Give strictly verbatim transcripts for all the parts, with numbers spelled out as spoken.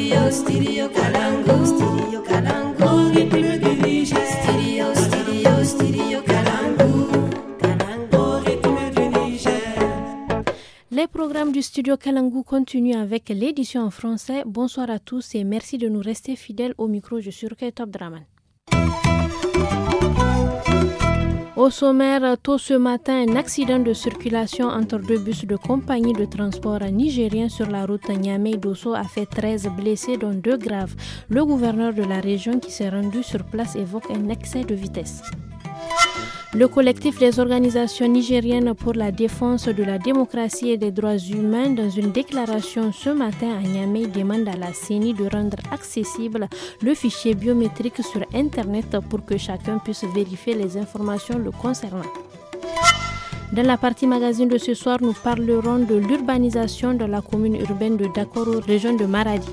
Stereo, stereo Kalangu, stereo Kalangu, rythme du Niger. Stereo, stereo, stereo Kalangu, Kalangu, rythme du Niger. Les programmes du studio Kalangu continuent avec l'édition en français. Bonsoir à tous et merci de nous rester fidèles au micro. Je suis Rukai Top Draman. Au sommaire, tôt ce matin, un accident de circulation entre deux bus de compagnie de transport nigérien sur la route Niamey-Dosso a fait treize blessés, dont deux graves. Le gouverneur de la région qui s'est rendu sur place évoque un excès de vitesse. Le collectif des organisations nigériennes pour la défense de la démocratie et des droits humains, dans une déclaration ce matin à Niamey, demande à la C E N I de rendre accessible le fichier biométrique sur Internet pour que chacun puisse vérifier les informations le concernant. Dans la partie magazine de ce soir, nous parlerons de l'urbanisation dans la commune urbaine de Dakoro, région de Maradi.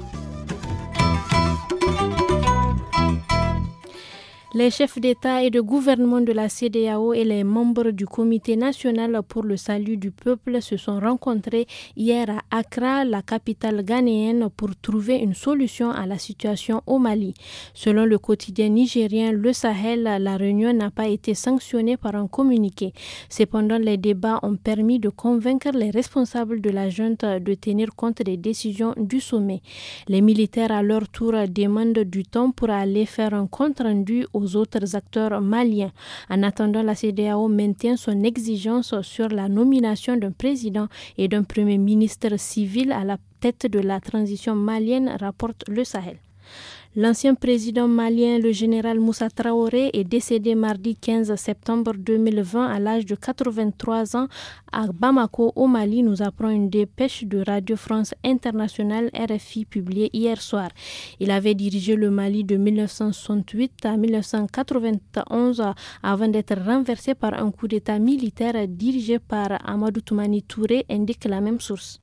Les chefs d'État et de gouvernement de la C E D E A O et les membres du Comité national pour le salut du peuple se sont rencontrés hier à Accra, la capitale ghanéenne, pour trouver une solution à la situation au Mali. Selon le quotidien nigérien Le Sahel, la réunion n'a pas été sanctionnée par un communiqué. Cependant, les débats ont permis de convaincre les responsables de la junte de tenir compte des décisions du sommet. Les militaires, à leur tour, demandent du temps pour aller faire un compte-rendu aux aux autres acteurs maliens. En attendant, la C E D E A O maintient son exigence sur la nomination d'un président et d'un premier ministre civil à la tête de la transition malienne, rapporte Le Sahel. L'ancien président malien, le général Moussa Traoré, est décédé mardi quinze septembre deux mille vingt à l'âge de quatre-vingt-trois ans à Bamako, au Mali, nous apprend une dépêche de Radio France Internationale R F I publiée hier soir. Il avait dirigé le Mali de mille neuf cent soixante-huit à mille neuf cent quatre-vingt-onze avant d'être renversé par un coup d'état militaire dirigé par Amadou Toumani Touré, indique la même source.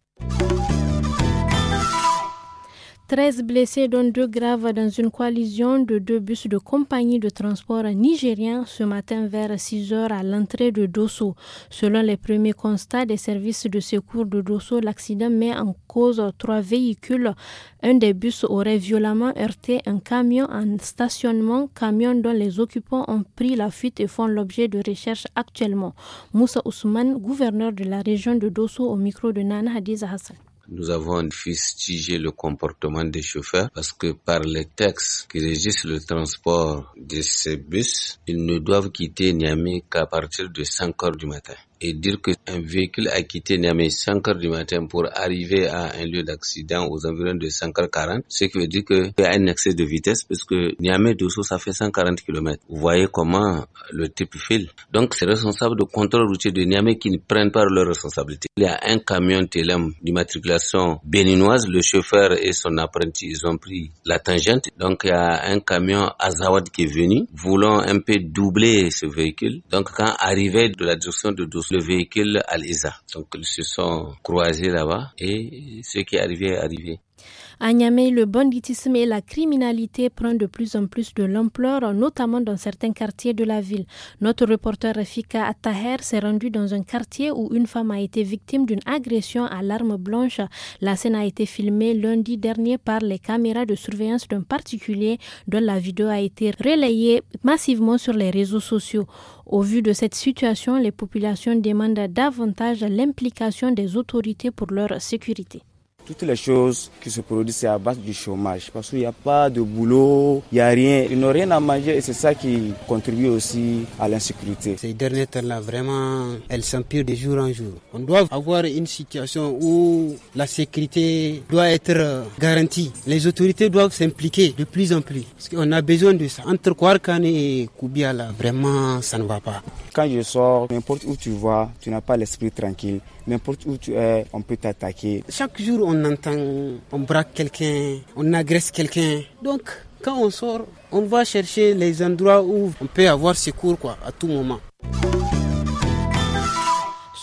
treize blessés, dont deux graves, dans une collision de deux bus de compagnie de transport nigérien ce matin vers six heures à l'entrée de Dosso. Selon les premiers constats des services de secours de Dosso, l'accident met en cause trois véhicules. Un des bus aurait violemment heurté un camion en stationnement, camion dont les occupants ont pris la fuite et font l'objet de recherches actuellement. Moussa Ousmane, gouverneur de la région de Dosso, au micro de Nana Hadiza Hassan. Nous avons fustigé le comportement des chauffeurs parce que par les textes qui régissent le transport de ces bus, ils ne doivent quitter Niamey qu'à partir de cinq heures du matin. Et dire qu'un véhicule a quitté Niamey cinq heures du matin pour arriver à un lieu d'accident aux environs de cinq heures quarante, ce qui veut dire qu'il y a un excès de vitesse parce que Niamey-Dosso, ça fait cent quarante kilomètres. Vous voyez comment le type file. Donc, c'est responsable de contrôle routier de Niamey qui ne prennent pas leurs responsabilités. Il y a un camion T L M d'immatriculation béninoise. Le chauffeur et son apprenti, ils ont pris la tangente. Donc, il y a un camion Azawad qui est venu, voulant un peu doubler ce véhicule. Donc, quand arrivé de la direction de Dosso, le véhicule Al-Isa. Donc, ils se sont croisés là-bas et ce qui est arrivé est arrivé. À Niamey, le banditisme et la criminalité prennent de plus en plus de l'ampleur, notamment dans certains quartiers de la ville. Notre reporter Rafika Attaher s'est rendu dans un quartier où une femme a été victime d'une agression à l'arme blanche. La scène a été filmée lundi dernier par les caméras de surveillance d'un particulier dont la vidéo a été relayée massivement sur les réseaux sociaux. Au vu de cette situation, les populations demandent davantage l'implication des autorités pour leur sécurité. Toutes les choses qui se produisent, c'est à base du chômage. Parce qu'il n'y a pas de boulot, il n'y a rien. Ils n'ont rien à manger et c'est ça qui contribue aussi à l'insécurité. Ces derniers temps-là, vraiment, elles s'empirent de jour en jour. On doit avoir une situation où la sécurité doit être garantie. Les autorités doivent s'impliquer de plus en plus. Parce qu'on a besoin de ça. Entre Kouarkane et Koubia, là, vraiment, ça ne va pas. Quand je sors, n'importe où tu vas, tu n'as pas l'esprit tranquille. N'importe où tu es, on peut t'attaquer. Chaque jour, on entend, on braque quelqu'un, on agresse quelqu'un. Donc, quand on sort, on va chercher les endroits où on peut avoir secours, quoi, à tout moment.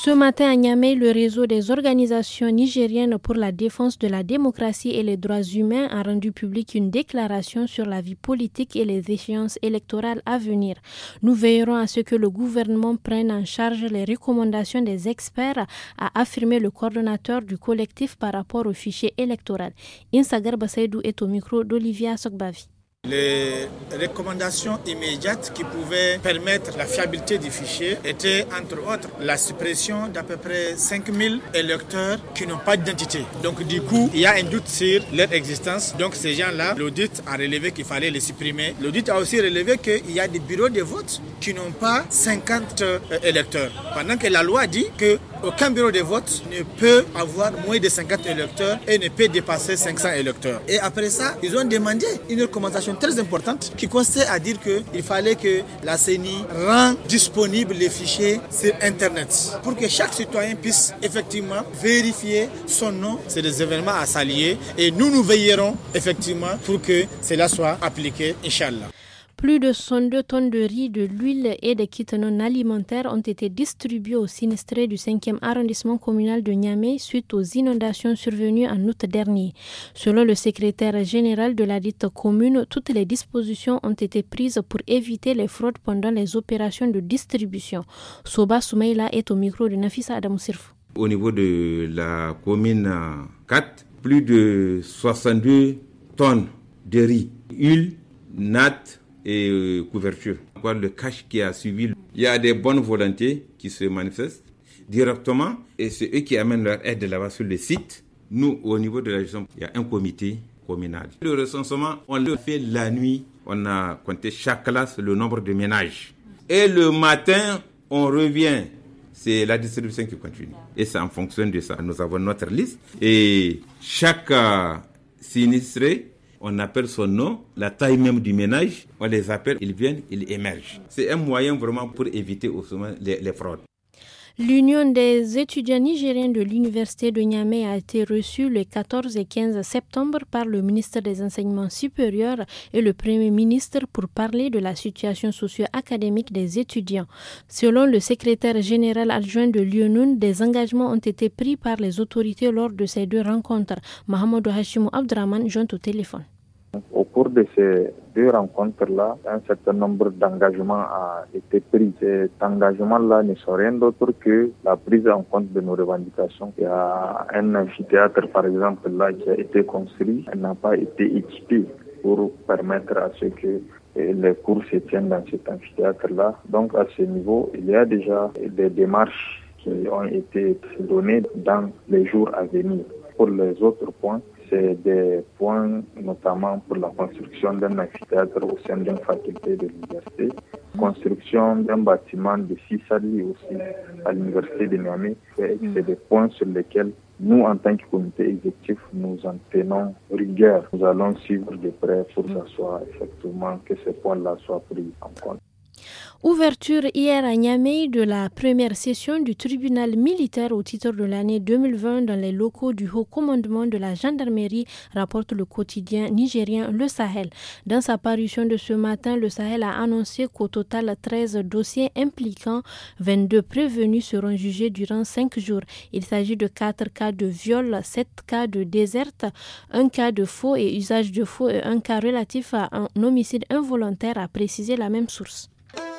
Ce matin à Niamey, le réseau des organisations nigériennes pour la défense de la démocratie et les droits humains a rendu public une déclaration sur la vie politique et les échéances électorales à venir. Nous veillerons à ce que le gouvernement prenne en charge les recommandations des experts, a affirmé le coordonnateur du collectif par rapport au fichier électoral. Insa Garba Saïdou est au micro d'Olivia Sokbavi. Les recommandations immédiates qui pouvaient permettre la fiabilité du fichier étaient entre autres la suppression d'à peu près cinq mille électeurs qui n'ont pas d'identité. Donc du coup, il y a un doute sur leur existence. Donc ces gens-là, l'audit a relevé qu'il fallait les supprimer. L'audit a aussi relevé qu'il y a des bureaux de vote qui n'ont pas cinquante électeurs. Pendant que la loi dit qu'aucun bureau de vote ne peut avoir moins de cinquante électeurs et ne peut dépasser cinq cents électeurs. Et après ça, ils ont demandé une recommandation très importante qui consistait à dire qu'il fallait que la C E N I rende disponible les fichiers sur Internet pour que chaque citoyen puisse effectivement vérifier son nom. C'est des événements à s'allier et nous, nous veillerons effectivement pour que cela soit appliqué, Inch'Allah. Plus de soixante-deux tonnes de riz, de l'huile et des kits non alimentaires ont été distribués aux sinistrés du cinquième arrondissement communal de Niamey suite aux inondations survenues en août dernier. Selon le secrétaire général de la dite commune, toutes les dispositions ont été prises pour éviter les fraudes pendant les opérations de distribution. Soba Soumaïla est au micro de Nafisa Adam Sirfou. Au niveau de la commune quatre, plus de soixante-deux tonnes de riz, huile, natte et euh, couverture. Encore le cash qui a suivi. Il y a des bonnes volontés qui se manifestent directement et c'est eux qui amènent leur aide là-bas sur le site. Nous, au niveau de la gestion, il y a un comité communal. Le recensement, on le fait la nuit. On a compté chaque classe le nombre de ménages. Et le matin, on revient. C'est la distribution qui continue. Et c'est en fonction de ça. Nous avons notre liste. Et chaque euh, sinistré, on appelle son nom, la taille même du ménage, on les appelle, ils viennent, ils émergent. C'est un moyen vraiment pour éviter au sommet les, les fraudes. L'Union des étudiants nigériens de l'Université de Niamey a été reçue le quatorze et quinze septembre par le ministre des Enseignements supérieurs et le Premier ministre pour parler de la situation socio-académique des étudiants. Selon le secrétaire général adjoint de l'U N U N, des engagements ont été pris par les autorités lors de ces deux rencontres. Mahamadou Hashimou Abdraman joint au téléphone. Au cours de ces deux rencontres-là, un certain nombre d'engagements a été pris. Ces engagements-là ne sont rien d'autre que la prise en compte de nos revendications. Il y a un amphithéâtre, par exemple, là, qui a été construit. Il n'a pas été équipé pour permettre à ce que les cours se tiennent dans cet amphithéâtre-là. Donc, à ce niveau, il y a déjà des démarches qui ont été données dans les jours à venir. Pour les autres points, c'est des points notamment pour la construction d'un amphithéâtre au sein d'une faculté de l'université, construction d'un bâtiment de six salles aussi à l'université de Niamey. C'est des points sur lesquels nous, en tant que comité exécutif, nous en tenons rigueur. Nous allons suivre de près pour que ce soit effectivement que ces points-là soient pris en compte. Ouverture hier à Niamey de la première session du tribunal militaire au titre de l'année deux mille vingt dans les locaux du haut commandement de la gendarmerie, rapporte le quotidien nigérien Le Sahel. Dans sa parution de ce matin, Le Sahel a annoncé qu'au total treize dossiers impliquant vingt-deux prévenus seront jugés durant cinq jours. Il s'agit de quatre cas de viol, sept cas de déserte, un cas de faux et usage de faux et un cas relatif à un homicide involontaire, a précisé la même source.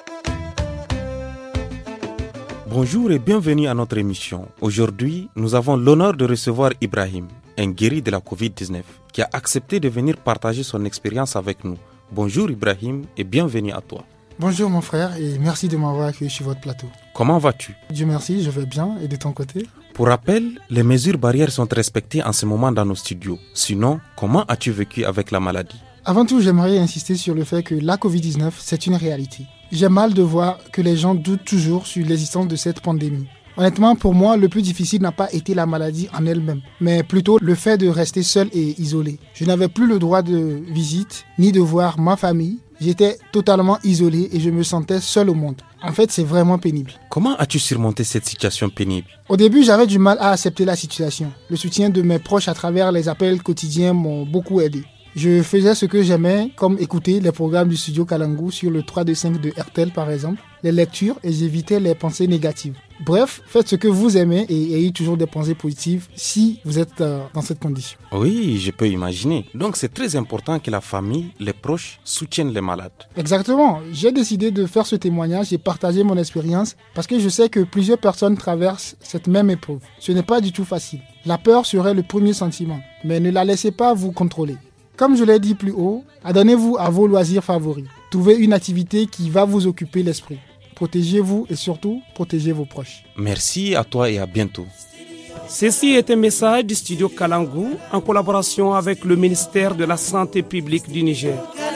Bonjour et bienvenue à notre émission. Aujourd'hui, nous avons l'honneur de recevoir Ibrahim, un guéri de la covid dix-neuf, qui a accepté de venir partager son expérience avec nous. Bonjour Ibrahim et bienvenue à toi. Bonjour mon frère et merci de m'avoir accueilli sur votre plateau. Comment vas-tu? Dieu merci, je vais bien et de ton côté? Pour rappel, les mesures barrières sont respectées en ce moment dans nos studios. Sinon, comment as-tu vécu avec la maladie? Avant tout, j'aimerais insister sur le fait que la covid dix-neuf, c'est une réalité. J'ai mal de voir que les gens doutent toujours sur l'existence de cette pandémie. Honnêtement, pour moi, le plus difficile n'a pas été la maladie en elle-même, mais plutôt le fait de rester seul et isolé. Je n'avais plus le droit de visite, ni de voir ma famille. J'étais totalement isolé et je me sentais seul au monde. En fait, c'est vraiment pénible. Comment as-tu surmonté cette situation pénible? Au début, j'avais du mal à accepter la situation. Le soutien de mes proches à travers les appels quotidiens m'ont beaucoup aidé. Je faisais ce que j'aimais, comme écouter les programmes du studio Kalangu sur le trois deux cinq de R T L par exemple, les lectures, et j'évitais les pensées négatives. Bref, faites ce que vous aimez et ayez toujours des pensées positives si vous êtes euh, dans cette condition. Oui, je peux imaginer. Donc c'est très important que la famille, les proches soutiennent les malades. Exactement. J'ai décidé de faire ce témoignage et partager mon expérience parce que je sais que plusieurs personnes traversent cette même épreuve. Ce n'est pas du tout facile. La peur serait le premier sentiment, mais ne la laissez pas vous contrôler. Comme je l'ai dit plus haut, adonnez-vous à vos loisirs favoris. Trouvez une activité qui va vous occuper l'esprit. Protégez-vous et surtout, protégez vos proches. Merci à toi et à bientôt. Ceci est un message du studio Kalangu en collaboration avec le ministère de la Santé publique du Niger.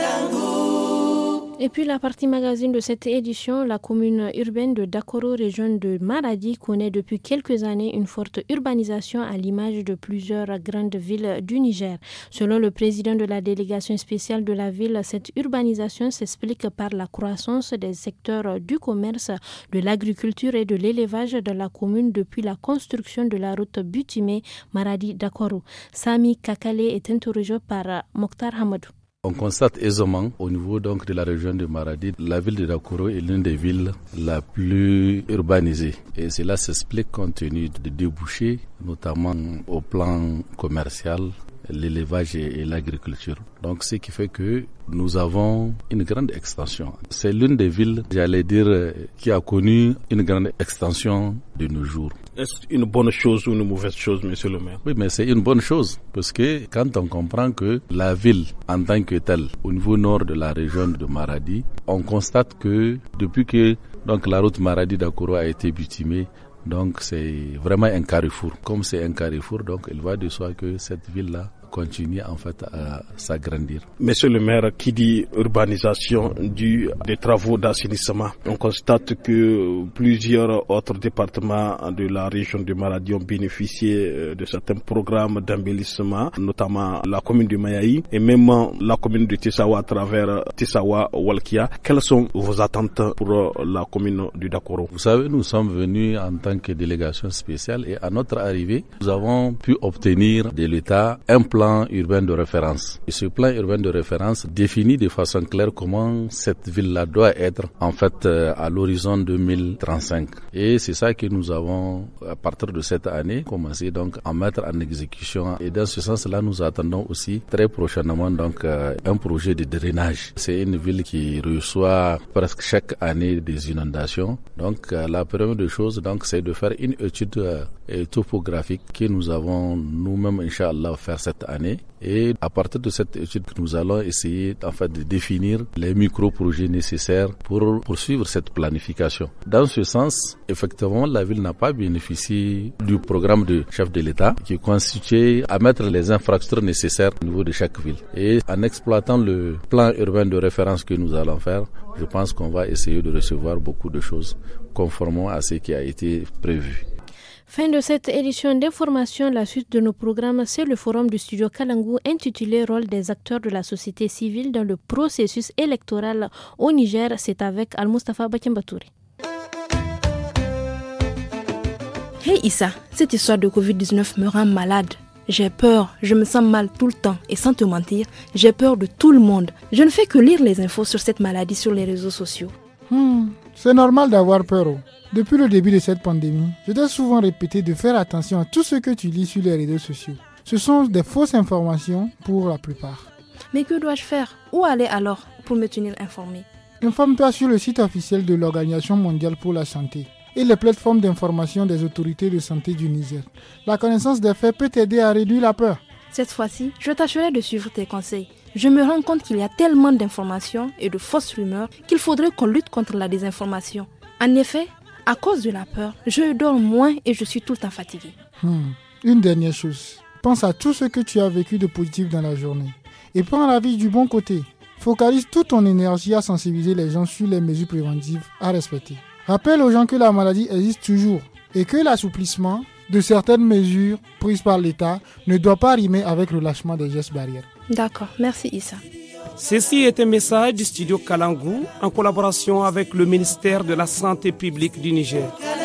Et puis la partie magazine de cette édition, la commune urbaine de Dakoro, région de Maradi, connaît depuis quelques années une forte urbanisation à l'image de plusieurs grandes villes du Niger. Selon le président de la délégation spéciale de la ville, cette urbanisation s'explique par la croissance des secteurs du commerce, de l'agriculture et de l'élevage dans la commune depuis la construction de la route Butimé Maradi-Dakoro. Sami Kakale est interrogé par Mokhtar Hamadou. On constate aisément au niveau donc de la région de Maradi, la ville de Dakoro est l'une des villes la plus urbanisée. Et cela s'explique compte tenu des débouchés, notamment au plan commercial, l'élevage et l'agriculture. Donc ce qui fait que nous avons une grande extension. C'est l'une des villes, j'allais dire, qui a connu une grande extension de nos jours. Est-ce une bonne chose ou une mauvaise chose, monsieur le maire? Oui, mais c'est une bonne chose parce que quand on comprend que la ville en tant que telle, au niveau nord de la région de Maradi, on constate que depuis que donc la route Maradi-Dakoro a été bitumée, donc c'est vraiment un carrefour. Comme c'est un carrefour, donc il va de soi que cette ville-là continue en fait à s'agrandir. Monsieur le maire, qui dit urbanisation due des travaux d'assainissement, on constate que plusieurs autres départements de la région de Maradi ont bénéficié de certains programmes d'embellissement, notamment la commune de Mayaï et même la commune de Tessawa à travers Tessawa-Walkia. Quelles sont vos attentes pour la commune du Dakoro? Vous savez, nous sommes venus en tant que délégation spéciale et à notre arrivée, nous avons pu obtenir de l'État un plan urbain de référence. Et ce plan urbain de référence définit de façon claire comment cette ville-là doit être en fait à l'horizon deux mille trente-cinq. Et c'est ça que nous avons, à partir de cette année, commencé donc à mettre en exécution. Et dans ce sens-là, nous attendons aussi très prochainement donc un projet de drainage. C'est une ville qui reçoit presque chaque année des inondations. Donc la première des choses, donc, c'est de faire une étude topographique que nous avons nous-mêmes, Inch'Allah, faire cette année. Et à partir de cette étude, nous allons essayer en fait de définir les micro-projets nécessaires pour poursuivre cette planification. Dans ce sens, effectivement, la ville n'a pas bénéficié du programme de chef de l'État qui constituait à mettre les infrastructures nécessaires au niveau de chaque ville. Et en exploitant le plan urbain de référence que nous allons faire, je pense qu'on va essayer de recevoir beaucoup de choses conformément à ce qui a été prévu. Fin de cette édition d'information, la suite de nos programmes, c'est le forum du studio Kalangu intitulé « Rôle des acteurs de la société civile dans le processus électoral au Niger ». C'est avec Al-Mustafa Bakembatouri. Hey Issa, cette histoire de covid dix-neuf me rend malade. J'ai peur, je me sens mal tout le temps et sans te mentir, j'ai peur de tout le monde. Je ne fais que lire les infos sur cette maladie sur les réseaux sociaux. Hmm, c'est normal d'avoir peur. Oh. Depuis le début de cette pandémie, je t'ai souvent répété de faire attention à tout ce que tu lis sur les réseaux sociaux. Ce sont des fausses informations pour la plupart. Mais que dois-je faire? Où aller alors pour me tenir informé? Informe-toi sur le site officiel de l'Organisation mondiale pour la santé et les plateformes d'information des autorités de santé du Niger. La connaissance des faits peut t'aider à réduire la peur. Cette fois-ci, je tâcherai de suivre tes conseils. Je me rends compte qu'il y a tellement d'informations et de fausses rumeurs qu'il faudrait qu'on lutte contre la désinformation. En effet, à cause de la peur, je dors moins et je suis tout le temps fatigué. Hmm. Une dernière chose, pense à tout ce que tu as vécu de positif dans la journée et prends la vie du bon côté. Focalise toute ton énergie à sensibiliser les gens sur les mesures préventives à respecter. Rappelle aux gens que la maladie existe toujours et que l'assouplissement de certaines mesures prises par l'État ne doit pas rimer avec le lâchement des gestes barrières. D'accord, merci Issa. Ceci est un message du studio Kalangu en collaboration avec le ministère de la Santé publique du Niger.